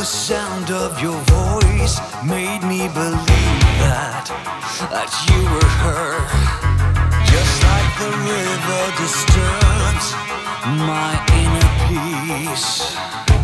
the sound of your voice made me believe that you were her. Just like the river disturbs my inner peace.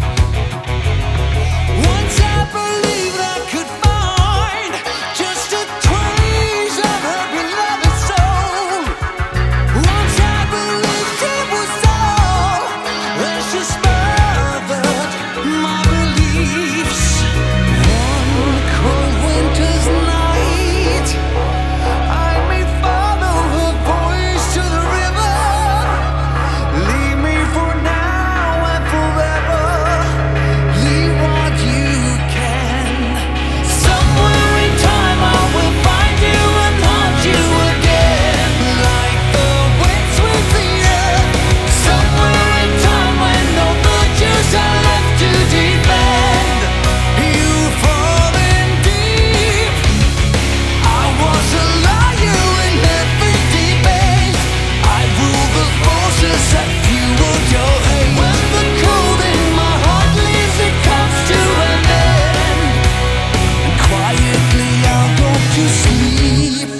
Once I believed I could find just a trace of her beloved soul. Once I believed it was all, then she smothered my beliefs. One cold winter's night, I may follow her voice to the river. Leave me for now and forever. Leave what you can. Somewhere in time I will find you and haunt you again, like the winds with the earth. Somewhere in time when no virtues are left to defend, you've fallen deep. I was a liar in every debate. I ruled the forces that fueled your hate. When the cold in my heart leaves, it comes to an end, and quietly I'll go to sleep.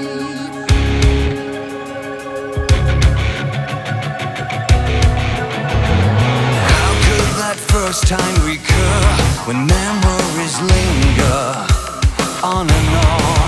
How could that first time recur when memories linger on and on?